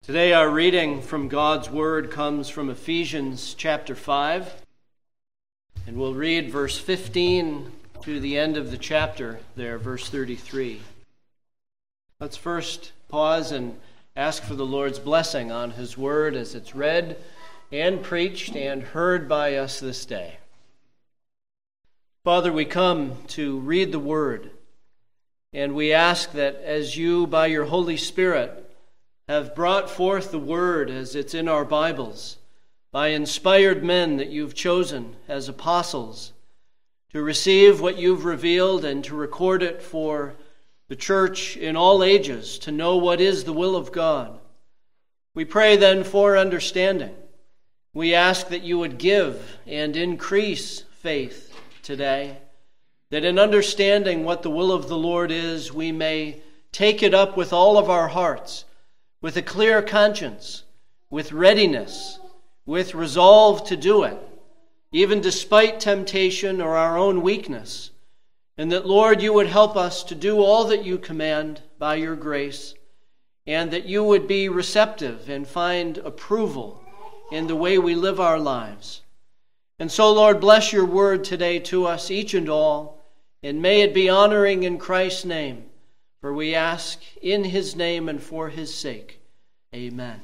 Today our reading from God's Word comes from Ephesians chapter 5, and we'll read verse 15 to the end of the chapter there, verse 33. Let's first pause and ask for the Lord's blessing on His Word as it's read and preached and heard by us this day. Father, we come to read the Word, and we ask that as you, by your Holy Spirit, have brought forth the Word as it's in our Bibles, by inspired men that you've chosen as apostles, to receive what you've revealed and to record it for the church in all ages, to know what is the will of God. We pray then for understanding. We ask that you would give and increase faith today, that in understanding what the will of the Lord is, we may take it up with all of our hearts, with a clear conscience, with readiness, with resolve to do it, even despite temptation or our own weakness. And that, Lord, you would help us to do all that you command by your grace, and that you would be receptive and find approval in the way we live our lives. And so, Lord, bless your word today to us, each and all, and may it be honoring in Christ's name. For we ask in his name and for his sake. Amen.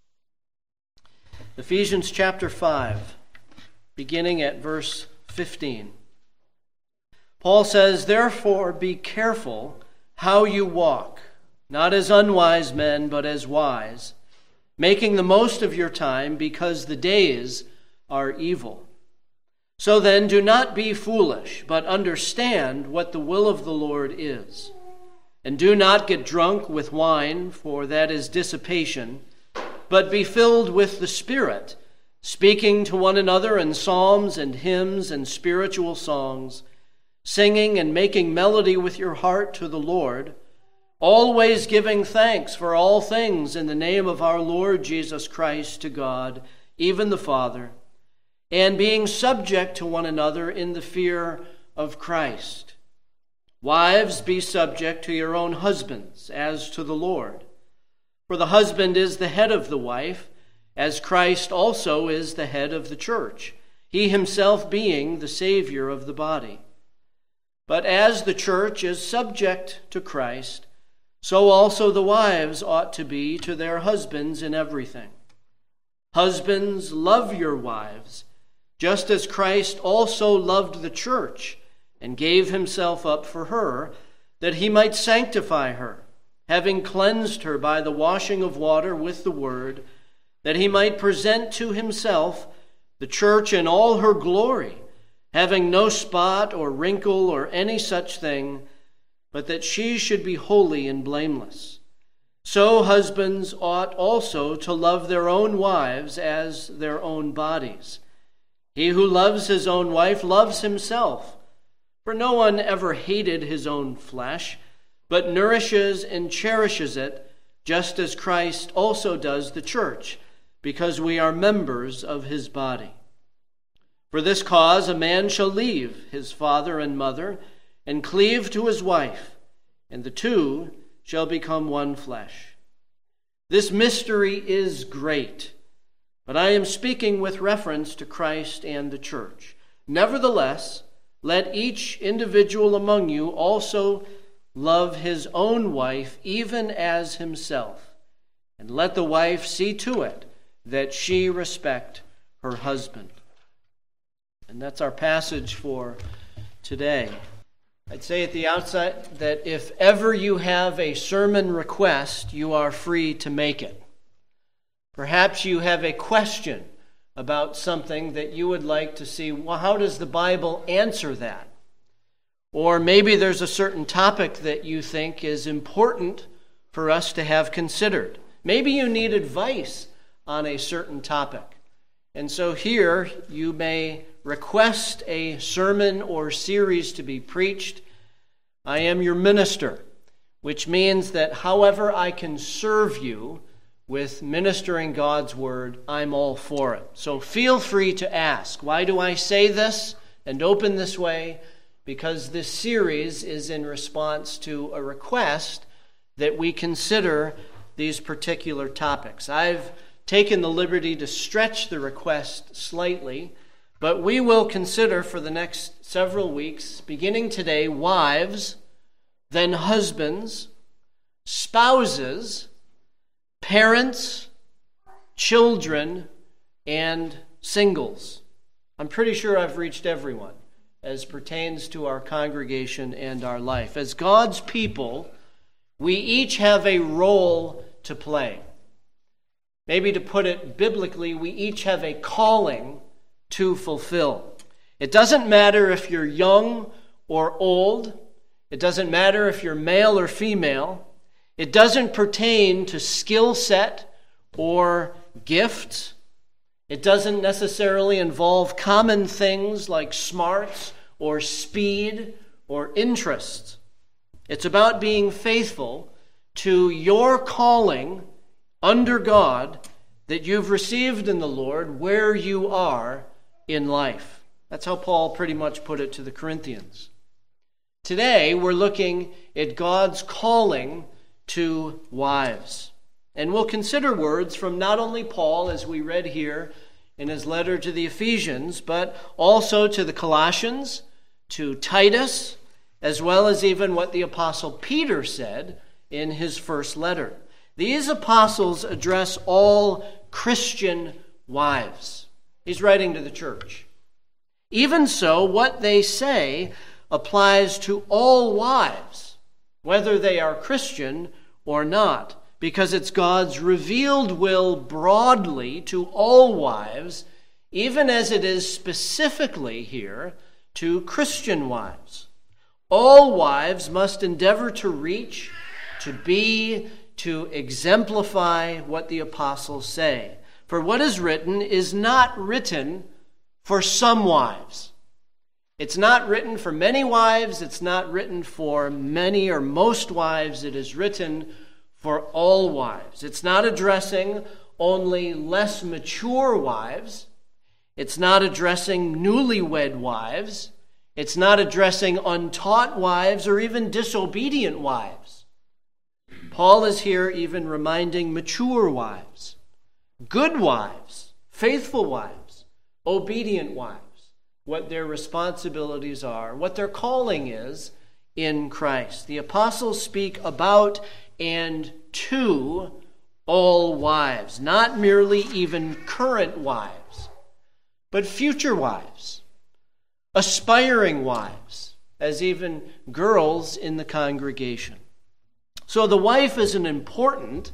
Ephesians chapter 5, beginning at verse 15. Paul says, "Therefore be careful how you walk, not as unwise men, but as wise, making the most of your time, because the days are evil. So then do not be foolish, but understand what the will of the Lord is. And do not get drunk with wine, for that is dissipation, but be filled with the Spirit, speaking to one another in psalms and hymns and spiritual songs, singing and making melody with your heart to the Lord, always giving thanks for all things in the name of our Lord Jesus Christ to God, even the Father, and being subject to one another in the fear of Christ. Wives, be subject to your own husbands, as to the Lord. For the husband is the head of the wife, as Christ also is the head of the church, he himself being the Savior of the body. But as the church is subject to Christ, so also the wives ought to be to their husbands in everything. Husbands, love your wives, just as Christ also loved the church, and gave himself up for her, that he might sanctify her, having cleansed her by the washing of water with the word, that he might present to himself the church in all her glory, having no spot or wrinkle or any such thing, but that she should be holy and blameless. So husbands ought also to love their own wives as their own bodies. He who loves his own wife loves himself. For no one ever hated his own flesh, but nourishes and cherishes it, just as Christ also does the church, because we are members of his body. For this cause a man shall leave his father and mother, and cleave to his wife, and the two shall become one flesh. This mystery is great, but I am speaking with reference to Christ and the church. Nevertheless, let each individual among you also love his own wife even as himself, and let the wife see to it that she respect her husband." And that's our passage for today. I'd say at the outset that if ever you have a sermon request, you are free to make it. Perhaps you have a question about something that you would like to see, well, how does the Bible answer that? Or maybe there's a certain topic that you think is important for us to have considered. Maybe you need advice on a certain topic. And so here you may request a sermon or series to be preached. I am your minister, which means that however I can serve you with ministering God's word, I'm all for it. So feel free to ask, why do I say this and open this way? Because this series is in response to a request that we consider these particular topics. I've taken the liberty to stretch the request slightly, but we will consider for the next several weeks, beginning today, wives, then husbands, spouses, parents, children, and singles. I'm pretty sure I've reached everyone as pertains to our congregation and our life. As God's people, we each have a role to play. Maybe to put it biblically, we each have a calling to fulfill. It doesn't matter if you're young or old. It doesn't matter if you're male or female. It doesn't pertain to skill set or gifts. It doesn't necessarily involve common things like smarts or speed or interest. It's about being faithful to your calling under God that you've received in the Lord where you are in life. That's how Paul pretty much put it to the Corinthians. Today, we're looking at God's calling to wives. And we'll consider words from not only Paul, as we read here in his letter to the Ephesians, but also to the Colossians, to Titus, as well as even what the Apostle Peter said in his first letter. These apostles address all Christian wives. He's writing to the church. Even so, what they say applies to all wives, whether they are Christian or not, because it's God's revealed will broadly to all wives, even as it is specifically here to Christian wives. All wives must endeavor to reach, to be, to exemplify what the apostles say. For what is written is not written for some wives. It's not written for many wives. It's not written for many or most wives. It is written for all wives. It's not addressing only less mature wives. It's not addressing newlywed wives. It's not addressing untaught wives or even disobedient wives. Paul is here even reminding mature wives, good wives, faithful wives, obedient wives, what their responsibilities are, what their calling is in Christ. The apostles speak about and to all wives, not merely even current wives, but future wives, aspiring wives, as even girls in the congregation. So the wife is an important,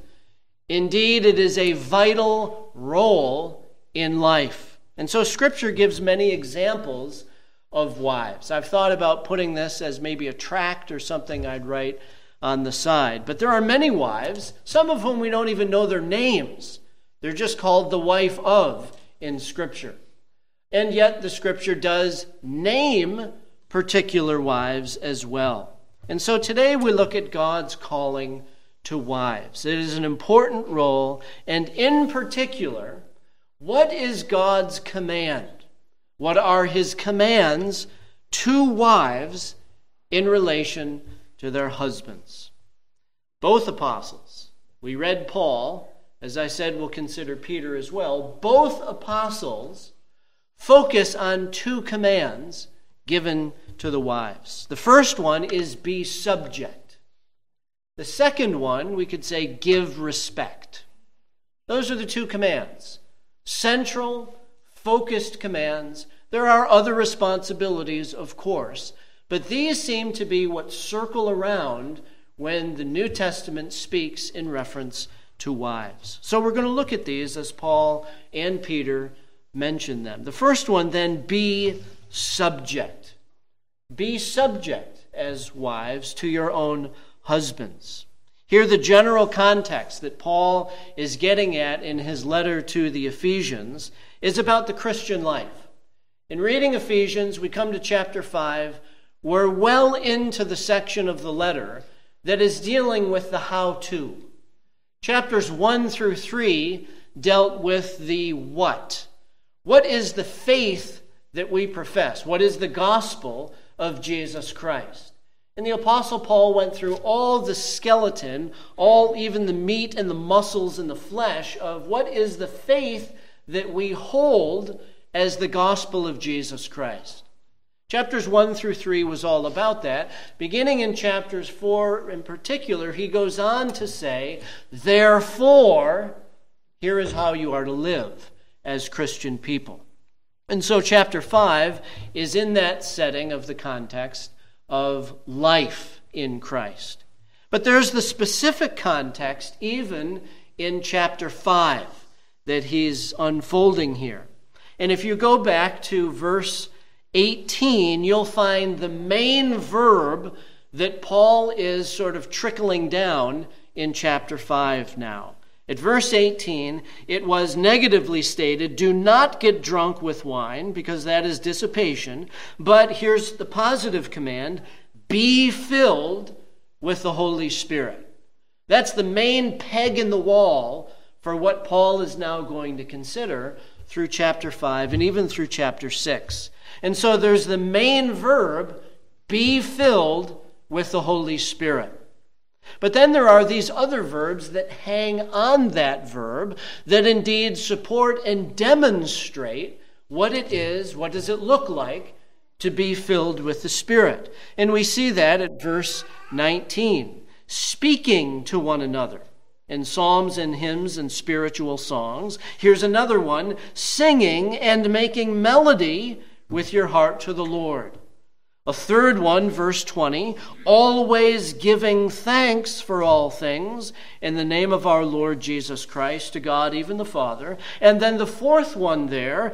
indeed it is a vital role in life. And so Scripture gives many examples of wives. I've thought about putting this as maybe a tract or something I'd write on the side. But there are many wives, some of whom we don't even know their names. They're just called the wife of in Scripture. And yet the Scripture does name particular wives as well. And so today we look at God's calling to wives. It is an important role, and in particular, what is God's command? What are his commands to wives in relation to their husbands? Both apostles. We read Paul. As I said, we'll consider Peter as well. Both apostles focus on two commands given to the wives. The first one is be subject. The second one, we could say, give respect. Those are the two commands. Central, focused commands. There are other responsibilities, of course, but these seem to be what circle around when the New Testament speaks in reference to wives. So we're going to look at these as Paul and Peter mention them. The first one, then, be subject. Be subject as wives to your own husbands. Here, the general context that Paul is getting at in his letter to the Ephesians is about the Christian life. In reading Ephesians, we come to chapter 5. We're well into the section of the letter that is dealing with the how-to. Chapters 1 through 3 dealt with the what. What is the faith that we profess? What is the gospel of Jesus Christ? And the Apostle Paul went through all the skeleton, even the meat and the muscles and the flesh of what is the faith that we hold as the gospel of Jesus Christ. Chapters 1 through 3 was all about that. Beginning in chapters 4 in particular, he goes on to say, therefore, here is how you are to live as Christian people. And so chapter 5 is in that setting of the context of life in Christ. But there's the specific context even in chapter 5 that he's unfolding here. And if you go back to verse 18, you'll find the main verb that Paul is sort of trickling down in chapter 5 now. At verse 18, it was negatively stated, do not get drunk with wine, because that is dissipation. But here's the positive command, be filled with the Holy Spirit. That's the main peg in the wall for what Paul is now going to consider through chapter 5 and even through chapter 6. And so there's the main verb, be filled with the Holy Spirit. But then there are these other verbs that hang on that verb that indeed support and demonstrate what it is, what does it look like to be filled with the Spirit. And we see that at verse 19, speaking to one another in psalms and hymns and spiritual songs. Here's another one, singing and making melody with your heart to the Lord. A third one, verse 20, always giving thanks for all things in the name of our Lord Jesus Christ to God, even the Father. And then the fourth one there,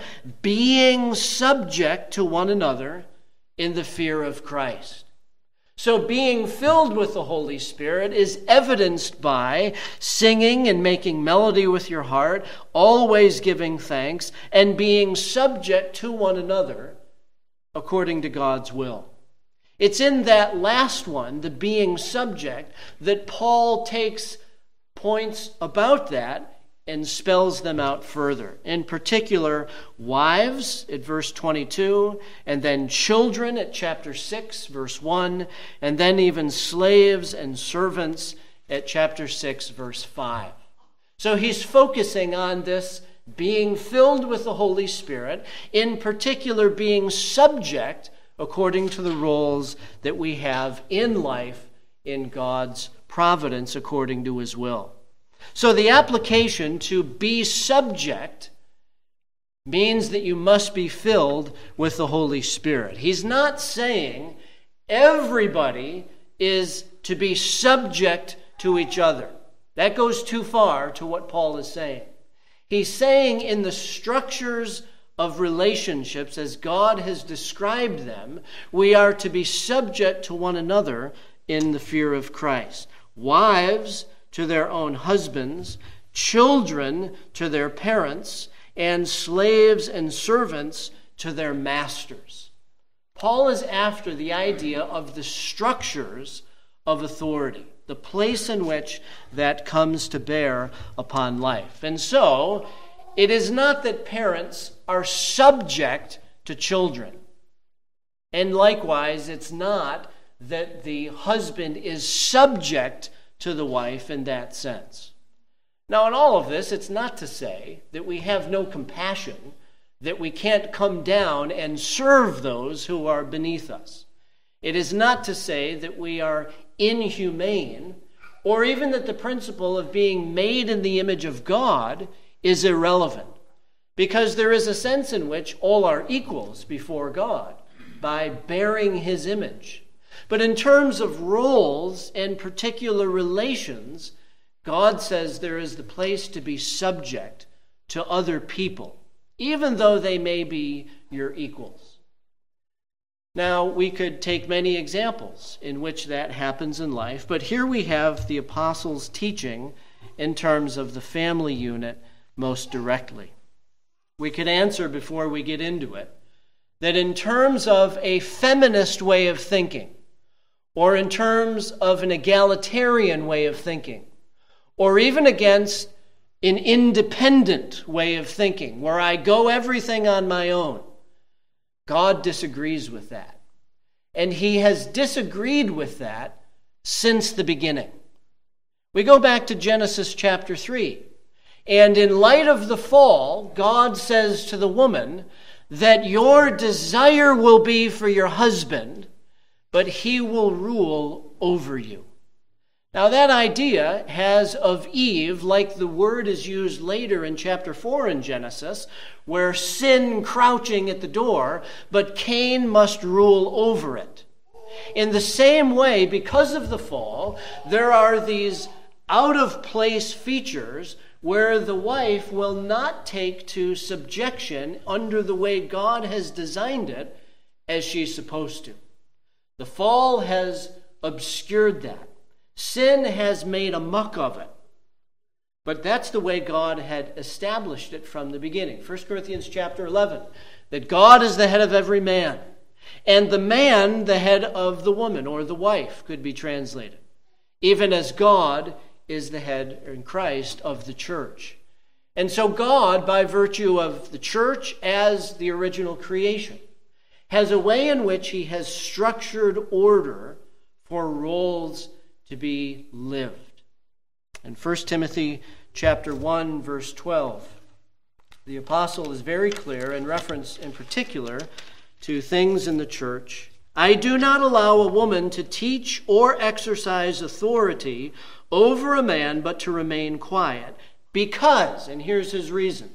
being subject to one another in the fear of Christ. So being filled with the Holy Spirit is evidenced by singing and making melody with your heart, always giving thanks, and being subject to one another according to God's will. It's in that last one, the being subject, that Paul takes points about that and spells them out further. In particular, wives at verse 22, and then children at chapter 6, verse 1, and then even slaves and servants at chapter 6, verse 5. So he's focusing on this being filled with the Holy Spirit, in particular being subject according to the roles that we have in life in God's providence according to his will. So the application to be subject means that you must be filled with the Holy Spirit. He's not saying everybody is to be subject to each other. That goes too far to what Paul is saying. He's saying in the structures of relationships, as God has described them, we are to be subject to one another in the fear of Christ. Wives to their own husbands, children to their parents, and slaves and servants to their masters. Paul is after the idea of the structures of authority, the place in which that comes to bear upon life. And so, it is not that parents are subject to children. And likewise, it's not that the husband is subject to the wife in that sense. Now, in all of this, it's not to say that we have no compassion, that we can't come down and serve those who are beneath us. It is not to say that we are inhumane, or even that the principle of being made in the image of God is irrelevant, because there is a sense in which all are equals before God by bearing his image. But in terms of roles and particular relations, God says there is the place to be subject to other people, even though they may be your equals. Now, we could take many examples in which that happens in life, but here we have the apostles' teaching in terms of the family unit most directly. We could answer before we get into it that in terms of a feminist way of thinking, or in terms of an egalitarian way of thinking, or even against an independent way of thinking, where I go everything on my own, God disagrees with that. and he has disagreed with that since the beginning. We go back to Genesis chapter 3. And in light of the fall, God says to the woman that your desire will be for your husband, but he will rule over you. Now that idea has of Eve, like the word is used later in chapter 4 in Genesis, where sin crouching at the door, but Cain must rule over it. In the same way, because of the fall, there are these out-of-place features where the wife will not take to subjection under the way God has designed it as she's supposed to. The fall has obscured that. Sin has made a muck of it. But that's the way God had established it from the beginning. 1 Corinthians chapter 11, that God is the head of every man, and the man the head of the woman, or the wife could be translated, even as God is the head in Christ of the church. And so God, by virtue of the church as the original creation, has a way in which he has structured order for roles to be lived. In 1 Timothy chapter 1, verse 12, the apostle is very clear in reference in particular to things in the church. I do not allow a woman to teach or exercise authority over a man, but to remain quiet. Because, and here's his reason,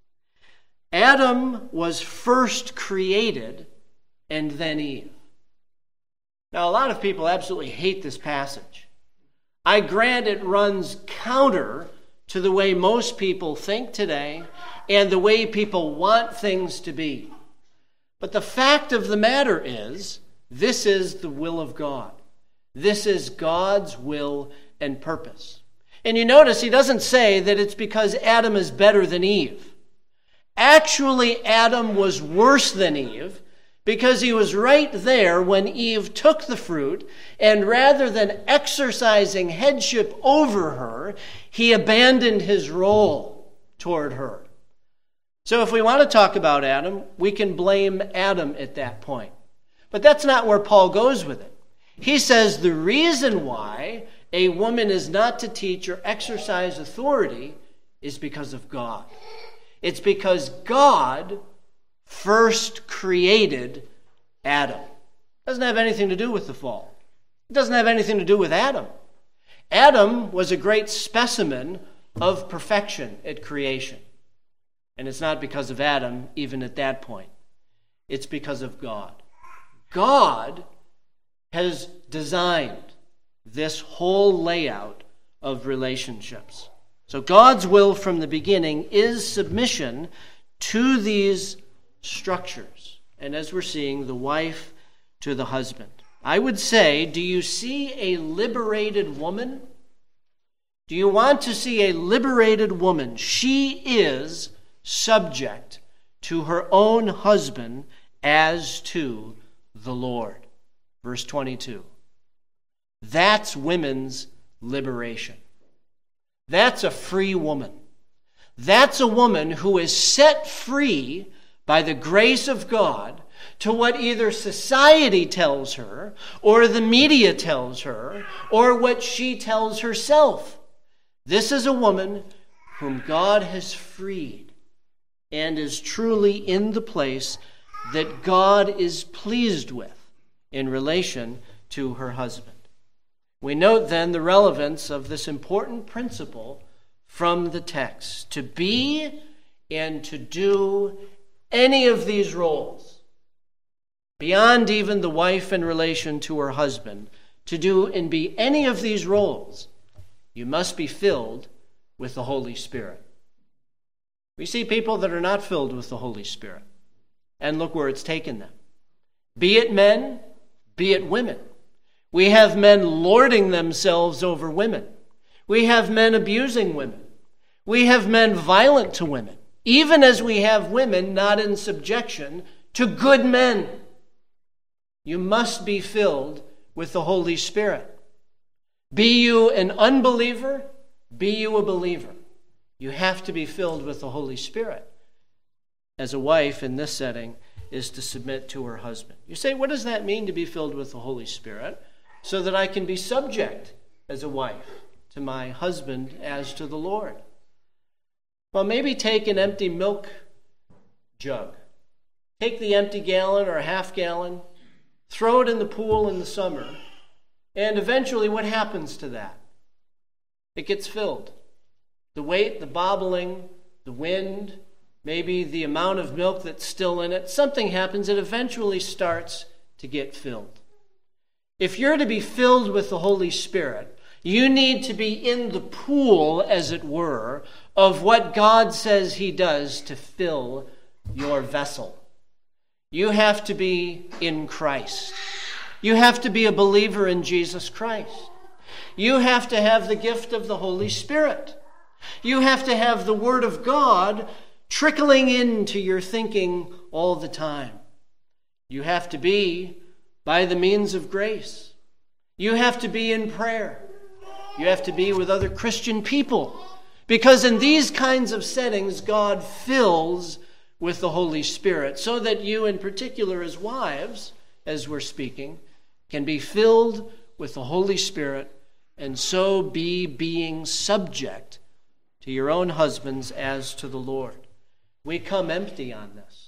Adam was first created and then Eve. Now, a lot of people absolutely hate this passage. I grant it runs counter to the way most people think today and the way people want things to be. But the fact of the matter is, this is the will of God. This is God's will and purpose. And you notice he doesn't say that it's because Adam is better than Eve. Actually, Adam was worse than Eve because he was right there when Eve took the fruit, and rather than exercising headship over her, he abandoned his role toward her. So if we want to talk about Adam, we can blame Adam at that point. But that's not where Paul goes with it. He says the reason why a woman is not to teach or exercise authority is because of God. It's because God first created Adam. It doesn't have anything to do with the fall. It doesn't have anything to do with Adam. Adam was a great specimen of perfection at creation. And it's not because of Adam, even at that point. It's because of God. God has designed this whole layout of relationships. So God's will from the beginning is submission to these structures. And as we're seeing, the wife to the husband. I would say, do you see a liberated woman? Do you want to see a liberated woman? She is subject to her own husband as to the Lord. Verse 22. That's women's liberation. That's a free woman. That's a woman who is set free by the grace of God to what either society tells her, or the media tells her, or what she tells herself. This is a woman whom God has freed and is truly in the place that God is pleased with in relation to her husband. We note then the relevance of this important principle from the text. To be and to do any of these roles, beyond even the wife in relation to her husband, to do and be any of these roles, you must be filled with the Holy Spirit. We see people that are not filled with the Holy Spirit, and look where it's taken them. Be it men, be it women. We have men lording themselves over women. We have men abusing women. We have men violent to women, even as we have women not in subjection to good men. You must be filled with the Holy Spirit. Be you an unbeliever, be you a believer. You have to be filled with the Holy Spirit. As a wife in this setting is to submit to her husband. You say, what does that mean to be filled with the Holy Spirit? So that I can be subject as a wife to my husband as to the Lord. Well, maybe take an empty milk jug. Take the empty gallon or a half gallon, throw it in the pool in the summer, and eventually what happens to that? It gets filled. The weight, the bobbling, the wind, maybe the amount of milk that's still in it, something happens, it eventually starts to get filled. If you're to be filled with the Holy Spirit, you need to be in the pool, as it were, of what God says he does to fill your vessel. You have to be in Christ. You have to be a believer in Jesus Christ. You have to have the gift of the Holy Spirit. You have to have the Word of God trickling into your thinking all the time. You have to be by the means of grace. You have to be in prayer. You have to be with other Christian people. Because in these kinds of settings, God fills with the Holy Spirit, so that you in particular as wives, as we're speaking, can be filled with the Holy Spirit and so be being subject to your own husbands as to the Lord. We come empty on this.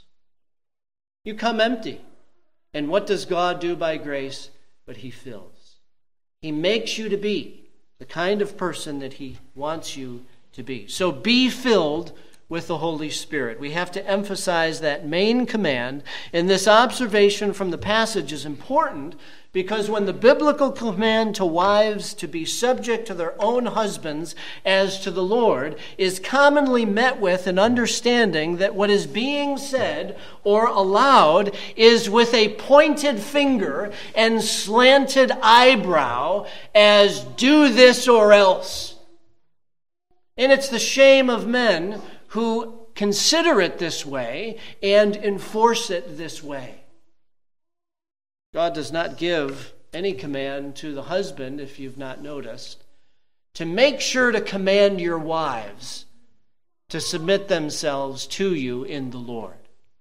You come empty. And what does God do by grace? But he fills. He makes you to be the kind of person that he wants you to be. So be filled with the Holy Spirit. We have to emphasize that main command, and this observation from the passage is important because when the biblical command to wives to be subject to their own husbands as to the Lord is commonly met with an understanding that what is being said or allowed is with a pointed finger and slanted eyebrow as do this or else. And it's the shame of men who consider it this way and enforce it this way. God does not give any command to the husband, if you've not noticed, to make sure to command your wives to submit themselves to you in the Lord.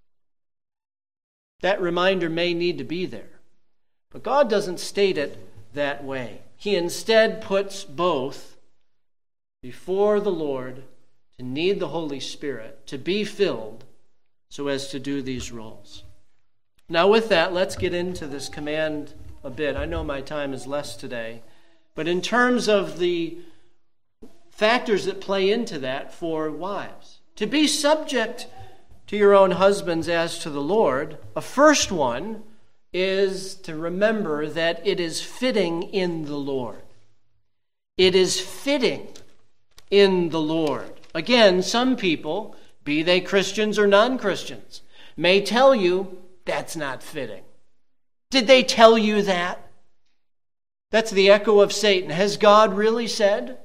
That reminder may need to be there, but God doesn't state it that way. He instead puts both before the Lord to need the Holy Spirit, to be filled so as to do these roles. Now with that, let's get into this command a bit. I know my time is less today, but in terms of the factors that play into that for wives, to be subject to your own husbands as to the Lord, a first one is to remember that it is fitting in the Lord. It is fitting in the Lord. Again, some people, be they Christians or non-Christians, may tell you that's not fitting. Did they tell you that? That's the echo of Satan. Has God really said?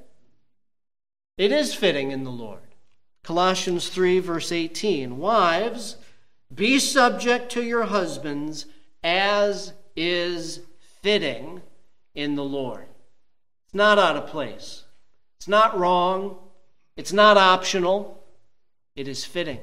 It is fitting in the Lord. Colossians 3, verse 18. Wives, be subject to your husbands as is fitting in the Lord. It's not out of place. It's not wrong. It's not optional. It is fitting.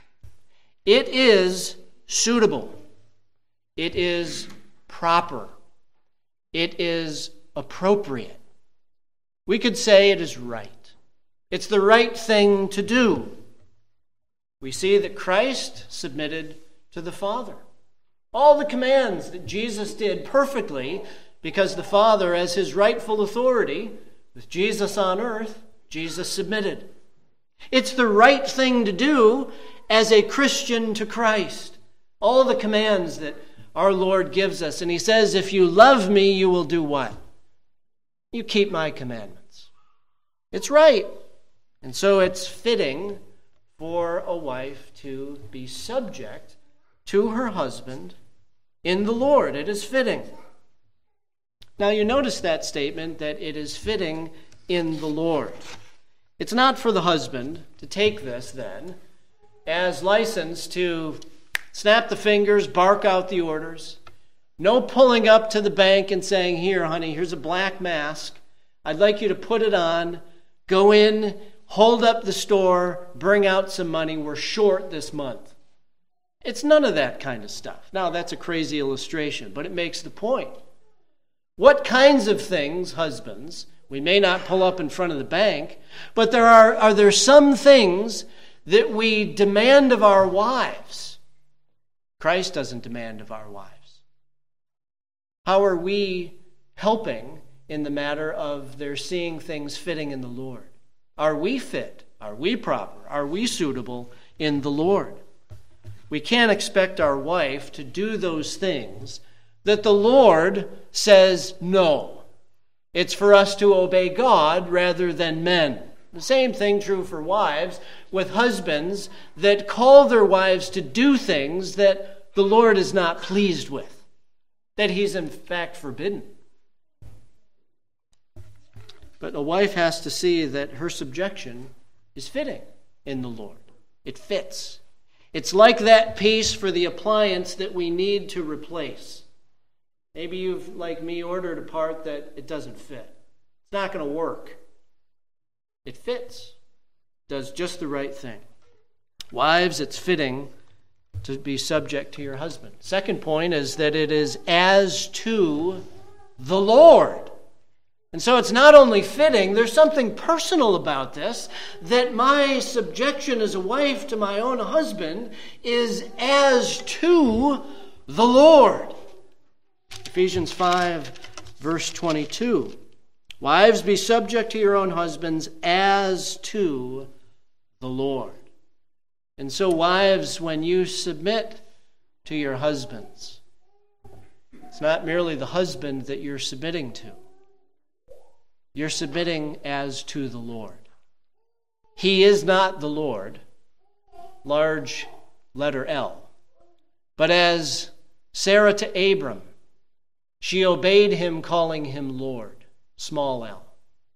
It is suitable. It is proper. It is appropriate. We could say it is right. It's the right thing to do. We see that Christ submitted to the Father. All the commands that Jesus did perfectly because the Father, as his rightful authority, with Jesus on earth, Jesus submitted. It's the right thing to do as a Christian to Christ. All the commands that our Lord gives us. And he says, if you love me, you will do what? You keep my commandments. It's right. And so it's fitting for a wife to be subject to her husband in the Lord. It is fitting. Now you notice that statement that it is fitting in the Lord. It's not for the husband to take this then as license to snap the fingers, bark out the orders. No pulling up to the bank and saying, here, honey, here's a black mask. I'd like you to put it on, go in, hold up the store, bring out some money. We're short this month. It's none of that kind of stuff. Now, that's a crazy illustration, but it makes the point. What kinds of things, husbands, we may not pull up in front of the bank, but are there some things that we demand of our wives? Christ doesn't demand of our wives. How are we helping in the matter of their seeing things fitting in the Lord? Are we fit? Are we proper? Are we suitable in the Lord? We can't expect our wife to do those things that the Lord says no. It's for us to obey God rather than men. The same thing true for wives, with husbands that call their wives to do things that the Lord is not pleased with, that he's in fact forbidden. But a wife has to see that her subjection is fitting in the Lord. It fits. It's like that piece for the appliance that we need to replace. Maybe you've, like me, ordered a part that it doesn't fit. It's not going to work. It fits. Does just the right thing. Wives, it's fitting to be subject to your husband. Second point is that it is as to the Lord. And so it's not only fitting, there's something personal about this, that my subjection as a wife to my own husband is as to the Lord. Ephesians 5, verse 22. Wives, be subject to your own husbands as to the Lord. And so, wives, when you submit to your husbands, it's not merely the husband that you're submitting to. You're submitting as to the Lord. He is not the Lord, large letter L, but as Sarah to Abram, she obeyed him, calling him Lord, small l.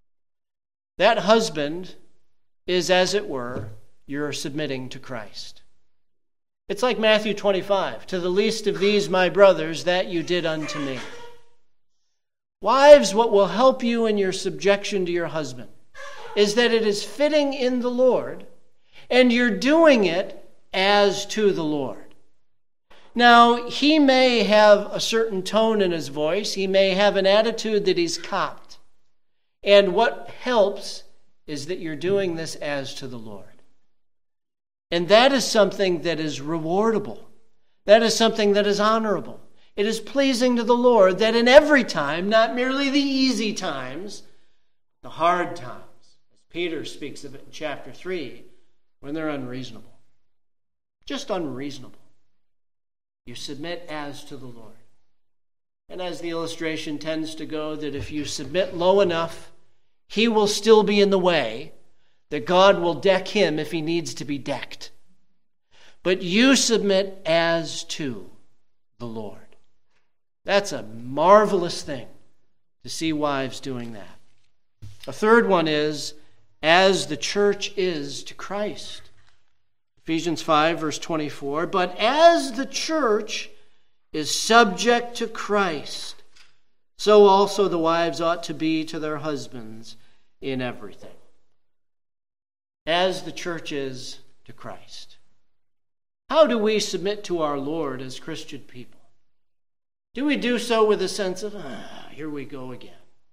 That husband is, as it were, you're submitting to Christ. It's like Matthew 25, to the least of these, my brothers, that you did unto me. Wives, what will help you in your subjection to your husband is that it is fitting in the Lord, and you're doing it as to the Lord. Now, he may have a certain tone in his voice. He may have an attitude that he's copped. And what helps is that you're doing this as to the Lord. And that is something that is rewardable. That is something that is honorable. It is pleasing to the Lord that in every time, not merely the easy times, the hard times, as Peter speaks of it in chapter 3, when they're unreasonable. Just unreasonable. You submit as to the Lord. And as the illustration tends to go, that if you submit low enough, he will still be in the way, that God will deck him if he needs to be decked. But you submit as to the Lord. That's a marvelous thing to see wives doing that. A third one is, as the church is to Christ. Ephesians 5, verse 24, but as the church is subject to Christ, so also the wives ought to be to their husbands in everything. As the church is to Christ. How do we submit to our Lord as Christian people? Do we do so with a sense of, here we go again?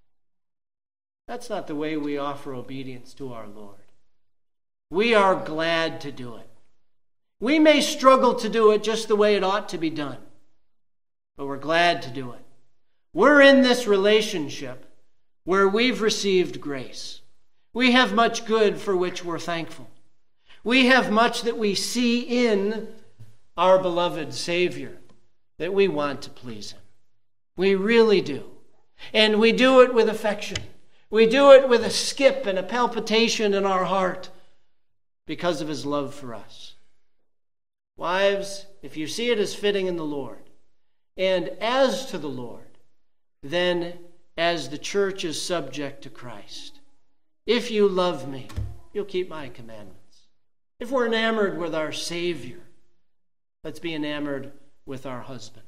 That's not the way we offer obedience to our Lord. We are glad to do it. We may struggle to do it just the way it ought to be done, but we're glad to do it. We're in this relationship where we've received grace. We have much good for which we're thankful. We have much that we see in our beloved Savior that we want to please him. We really do. And we do it with affection. We do it with a skip and a palpitation in our heart because of his love for us. Wives, if you see it as fitting in the Lord, and as to the Lord, then as the church is subject to Christ. If you love me, you'll keep my commandments. If we're enamored with our Savior, let's be enamored with our husband.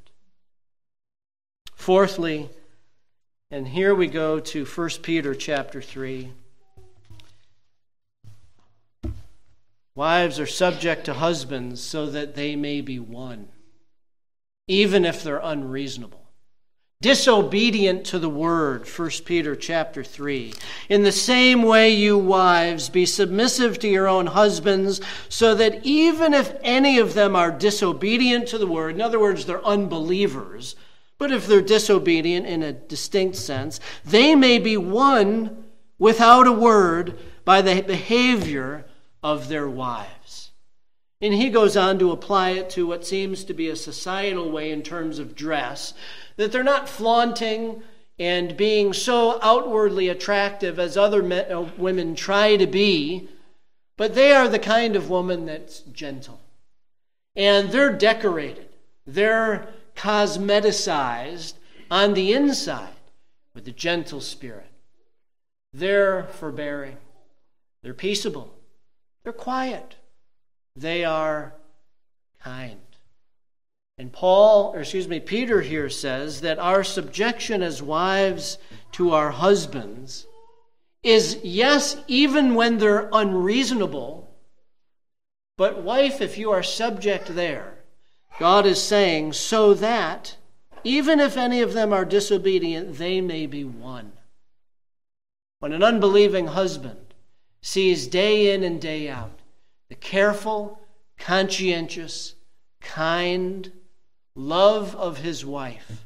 Fourthly, and here we go to 1 Peter chapter 3. Wives are subject to husbands so that they may be won, even if they're unreasonable, disobedient to the word, 1 Peter chapter 3. In the same way, you wives, be submissive to your own husbands, so that even if any of them are disobedient to the word, in other words, they're unbelievers, but if they're disobedient in a distinct sense, they may be won without a word by the behavior of their wives. And he goes on to apply it to what seems to be a societal way in terms of dress, that they're not flaunting and being so outwardly attractive as other women try to be, but they are the kind of woman that's gentle. And they're decorated. They're cosmeticized on the inside with a gentle spirit. They're forbearing. They're peaceable. They're quiet. They are kind. And Peter here says that our subjection as wives to our husbands is, yes, even when they're unreasonable, but wife, if you are subject there, God is saying, so that even if any of them are disobedient, they may be won. When an unbelieving husband sees day in and day out the careful, conscientious, kind love of his wife,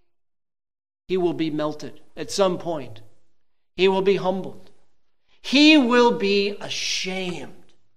he will be melted at some point. He will be humbled. He will be ashamed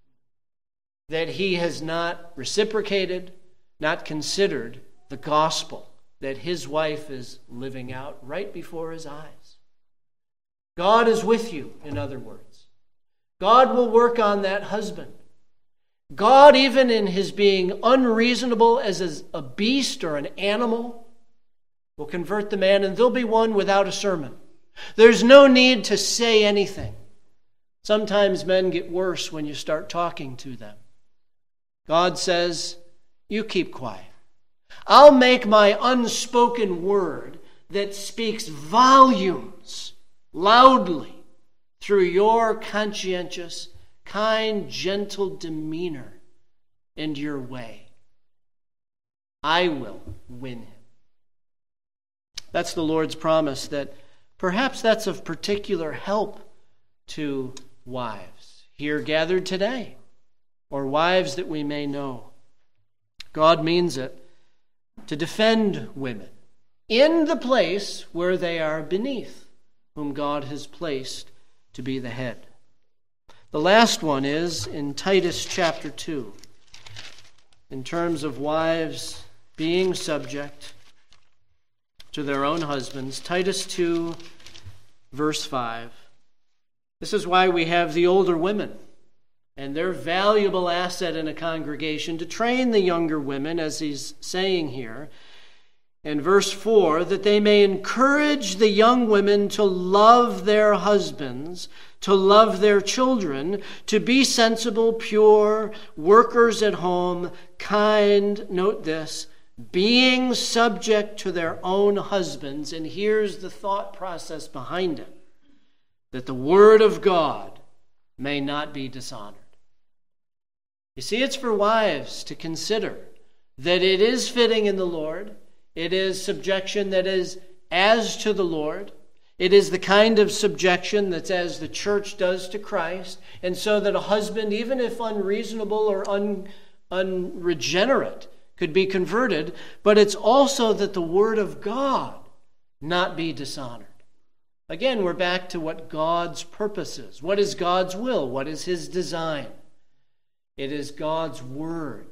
that he has not reciprocated, not considered the gospel that his wife is living out right before his eyes. God is with you, in other words. God will work on that husband. God, even in his being unreasonable as a beast or an animal, will convert the man, and they'll be won without a sermon. There's no need to say anything. Sometimes men get worse when you start talking to them. God says, you keep quiet. I'll make my unspoken word that speaks volumes loudly through your conscientious, kind, gentle demeanor and your way. I will win him. That's the Lord's promise, that perhaps that's of particular help to wives here gathered today, or wives that we may know. God means it to defend women in the place where they are beneath, whom God has placed to be the head. The last one is in Titus chapter 2, in terms of wives being subject to their own husbands. Titus 2, verse 5. This is why we have the older women and their valuable asset in a congregation to train the younger women, as he's saying here. In verse 4, that they may encourage the young women to love their husbands, to love their children, to be sensible, pure, workers at home, kind, note this, being subject to their own husbands. And here's the thought process behind it, that the word of God may not be dishonored. You see, it's for wives to consider that it is fitting in the Lord. It is subjection that is as to the Lord. It is the kind of subjection that's as the church does to Christ. And so that a husband, even if unreasonable or unregenerate, could be converted. But it's also that the word of God not be dishonored. Again, we're back to what God's purpose is. What is God's will? What is his design? It is God's word.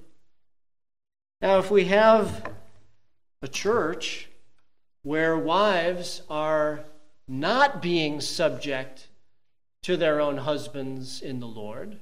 Now, if we have a church where wives are not being subject to their own husbands in the Lord,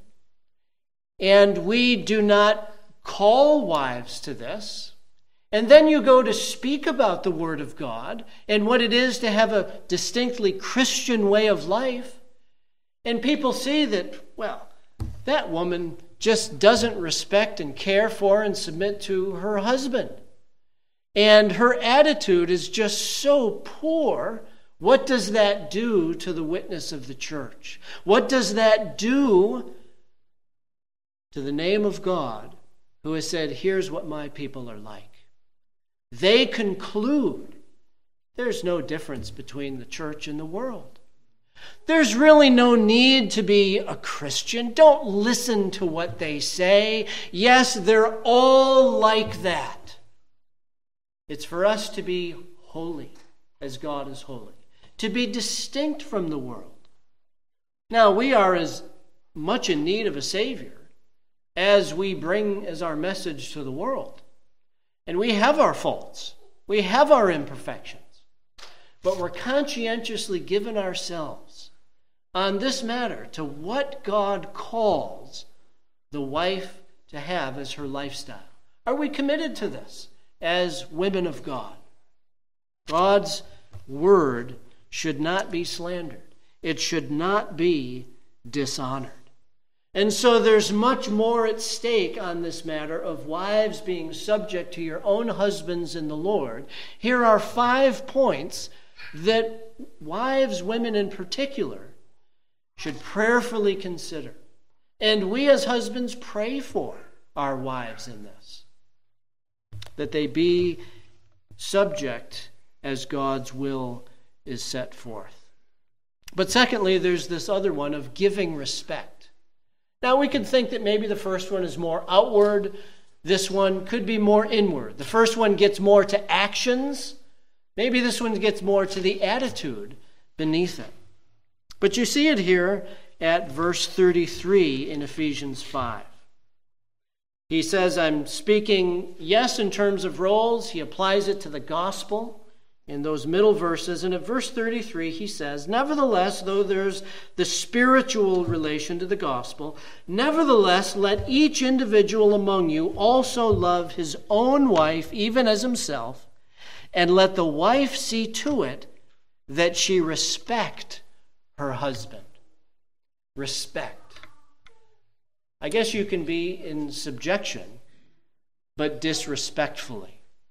and we do not call wives to this, and then you go to speak about the Word of God and what it is to have a distinctly Christian way of life, and people see that, well, that woman just doesn't respect and care for and submit to her husband. And her attitude is just so poor. What does that do to the witness of the church? What does that do to the name of God, who has said, here's what my people are like. They conclude there's no difference between the church and the world. There's really no need to be a Christian. Don't listen to what they say. Yes, they're all like that. It's for us to be holy as God is holy, to be distinct from the world. Now, we are as much in need of a Savior as we bring as our message to the world. And we have our faults. We have our imperfections. But we're conscientiously giving ourselves on this matter to what God calls the wife to have as her lifestyle. Are we committed to this as women of God? God's word should not be slandered. It should not be dishonored. And so there's much more at stake on this matter of wives being subject to your own husbands in the Lord. Here are 5 points that wives, women in particular, should prayerfully consider. And we as husbands pray for our wives in this, that they be subject as God's will is set forth. But secondly, there's this other one of giving respect. Now, we could think that maybe the first one is more outward. This one could be more inward. The first one gets more to actions. Maybe this one gets more to the attitude beneath it. But you see it here at verse 33 in Ephesians 5. He says, I'm speaking, yes, in terms of roles. He applies it to the gospel in those middle verses. And at verse 33, he says, nevertheless, though there's the spiritual relation to the gospel, nevertheless, let each individual among you also love his own wife, even as himself, and let the wife see to it that she respect her husband. Respect. I guess you can be in subjection, but disrespectfully.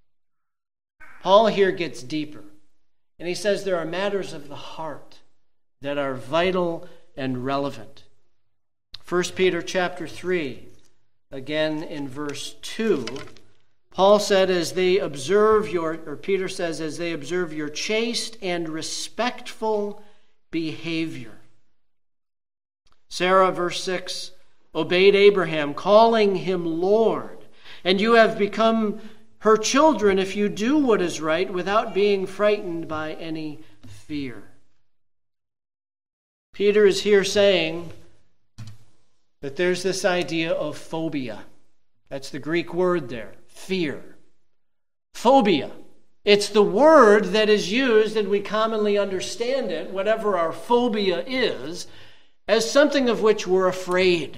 Paul here gets deeper, and he says there are matters of the heart that are vital and relevant. 1 Peter chapter 3, again in verse 2, Paul said, Peter says, as they observe your chaste and respectful behavior. Sarah, verse 6, obeyed Abraham, calling him Lord, and you have become her children if you do what is right without being frightened by any fear. Peter is here saying that there's this idea of phobia. That's the Greek word there, fear. Phobia. It's the word that is used, and we commonly understand it, whatever our phobia is, as something of which we're afraid.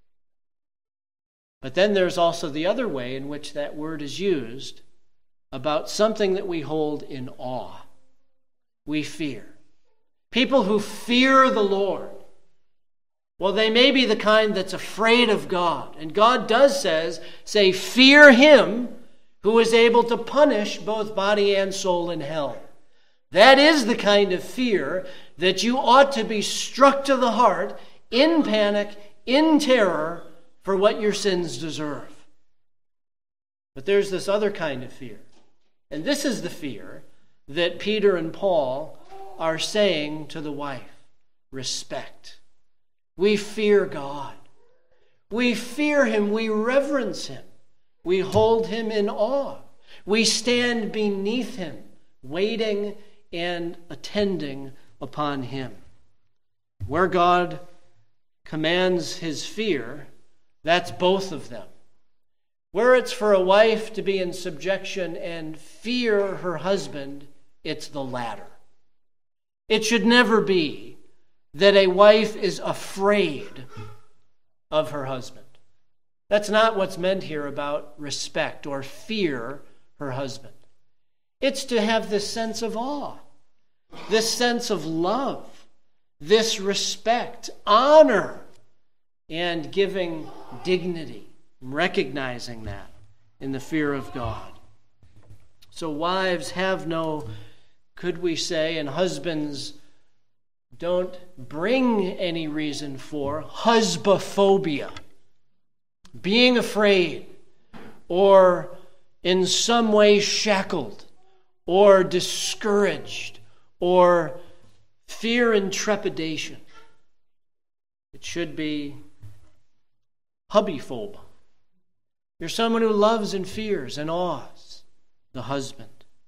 But then there's also the other way in which that word is used about something that we hold in awe. We fear. People who fear the Lord, well, they may be the kind that's afraid of God. And God does say, fear him who is able to punish both body and soul in hell. That is the kind of fear that you ought to be struck to the heart, in panic, in terror, for what your sins deserve. But there's this other kind of fear. And this is the fear that Peter and Paul are saying to the wife. Respect. We fear God. We fear him. We reverence him. We hold him in awe. We stand beneath him, waiting and attending upon him. Where God commands his fear, that's both of them. Where it's for a wife to be in subjection and fear her husband, it's the latter. It should never be that a wife is afraid of her husband. That's not what's meant here about respect or fear her husband. It's to have this sense of awe, this sense of love, this respect, honor, and giving dignity, recognizing that in the fear of God. So wives have no, could we say, and husbands don't bring any reason for husbaphobia. being afraid, or in some way shackled, or discouraged, or fear and trepidation. It should be hubbyphobe. You're someone who loves and fears and awes the husband.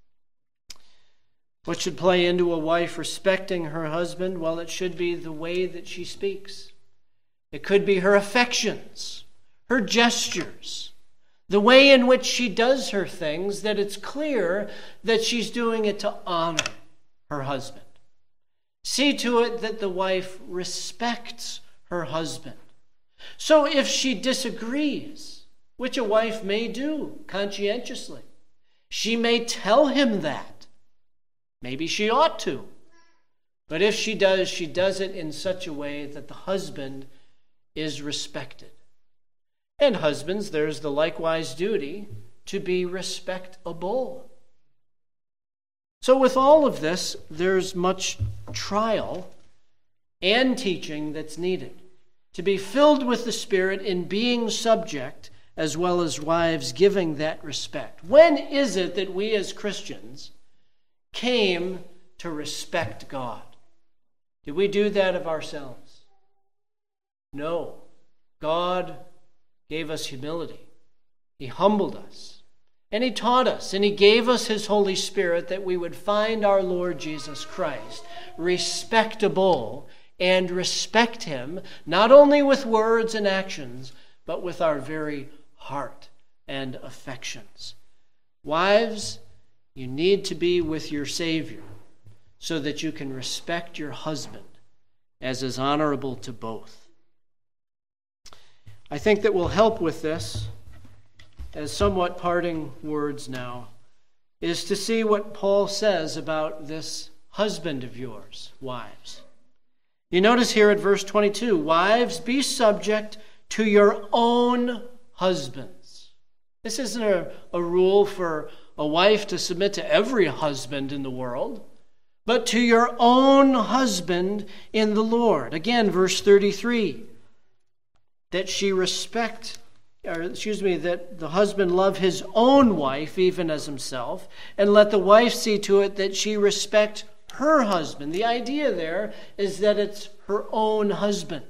What should play into a wife respecting her husband? Well, it should be the way that she speaks. It could be her affections, her gestures, the way in which she does her things, that it's clear that she's doing it to honor her husband. See to it that the wife respects her husband. So if she disagrees, which a wife may do conscientiously, she may tell him that. Maybe she ought to. But if she does it in such a way that the husband is respected. And husbands, there's the likewise duty to be respectable. So with all of this, there's much trial and teaching that's needed to be filled with the Spirit in being subject, as well as wives giving that respect. When is it that we as Christians came to respect God? Did we do that of ourselves? No. God gave us humility. He humbled us. And He taught us. And He gave us His Holy Spirit that we would find our Lord Jesus Christ respectable and respect Him, not only with words and actions, but with our very heart and affections. Wives, you need to be with your Savior so that you can respect your husband as is honorable to both. I think that will help with this, as somewhat parting words now, is to see what Paul says about this husband of yours, wives. You notice here at verse 22, wives, be subject to your own husbands. This isn't a rule for a wife to submit to every husband in the world, but to your own husband in the Lord. Again, verse 33, that the husband love his own wife, even as himself, and let the wife see to it that she respect her husband. The idea there is that it's her own husband.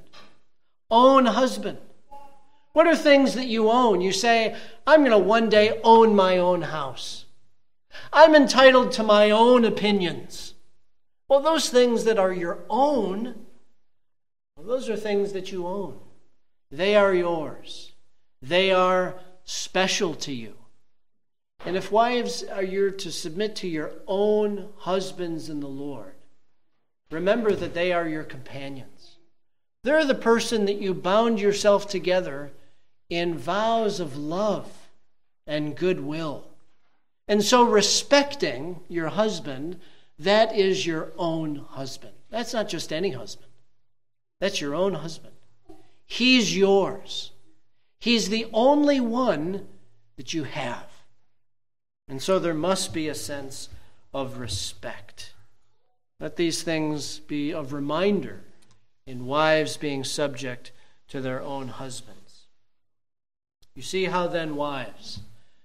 Own husband. What are things that you own? You say, I'm going to one day own my own house. I'm entitled to my own opinions. Well, those things that are your own, well, those are things that you own. They are yours. They are special to you. And if wives are you to submit to your own husbands in the Lord, remember that they are your companions. They're the person that you bound yourself together in vows of love and goodwill. And so respecting your husband, that is your own husband. That's not just any husband. That's your own husband. He's yours. He's the only one that you have. And so there must be a sense of respect. Let these things be of reminder in wives being subject to their own husbands. You see how then, wives,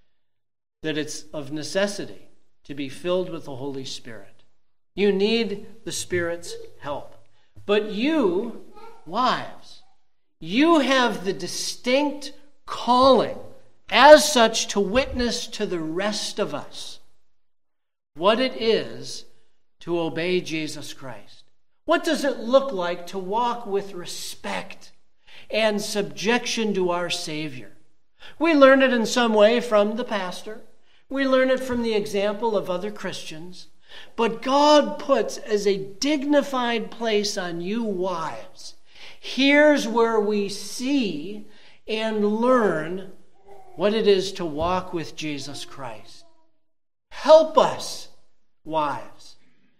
that it's of necessity to be filled with the Holy Spirit. You need the Spirit's help. But you, wives, you have the distinct calling as such to witness to the rest of us what it is to obey Jesus Christ. What does it look like to walk with respect and subjection to our Savior? We learn it in some way from the pastor. We learn it from the example of other Christians. But God puts as a dignified place on you wives. Here's where we see and learn what it is to walk with Jesus Christ. Help us, wives.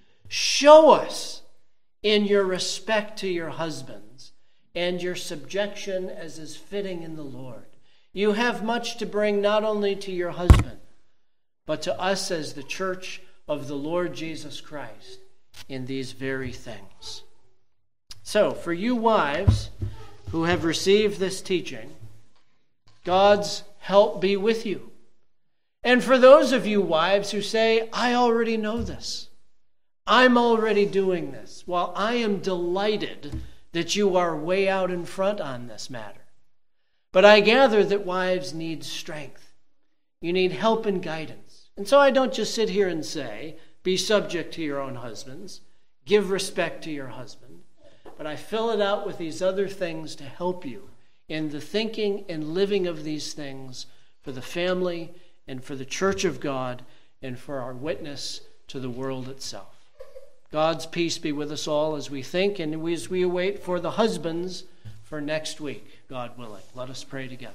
Show us in your respect to your husbands and your subjection as is fitting in the Lord. You have much to bring not only to your husband, but to us as the church of the Lord Jesus Christ in these very things. So, for you wives who have received this teaching, God's help be with you. And for those of you wives who say, I already know this, I'm already doing this, well, I am delighted that you are way out in front on this matter. But I gather that wives need strength. You need help and guidance. And so I don't just sit here and say, be subject to your own husbands, give respect to your husband, but I fill it out with these other things to help you in the thinking and living of these things for the family and for the church of God and for our witness to the world itself. God's peace be with us all as we think and as we await for the husbands for next week, God willing. Let us pray together.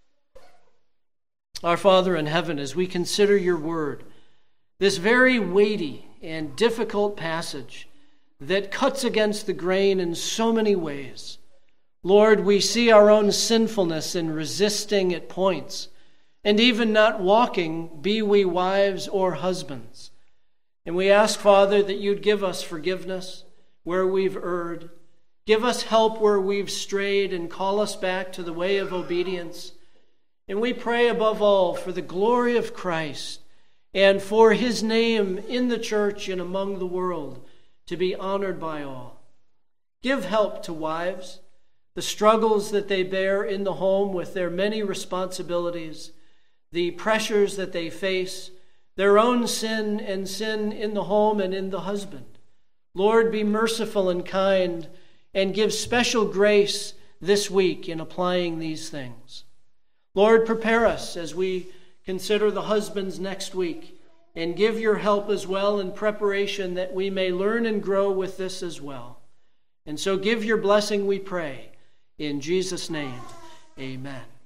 Our Father in heaven, as we consider your word, this very weighty and difficult passage that cuts against the grain in so many ways, Lord, we see our own sinfulness in resisting at points and even not walking, be we wives or husbands. And we ask, Father, that you'd give us forgiveness where we've erred. Give us help where we've strayed and call us back to the way of obedience. And we pray above all for the glory of Christ and for his name in the church and among the world to be honored by all. Give help to wives, the struggles that they bear in the home with their many responsibilities, the pressures that they face, their own sin and sin in the home and in the husband. Lord, be merciful and kind and give special grace this week in applying these things. Lord, prepare us as we consider the husbands next week and give your help as well in preparation that we may learn and grow with this as well. And so give your blessing, we pray. In Jesus' name, amen.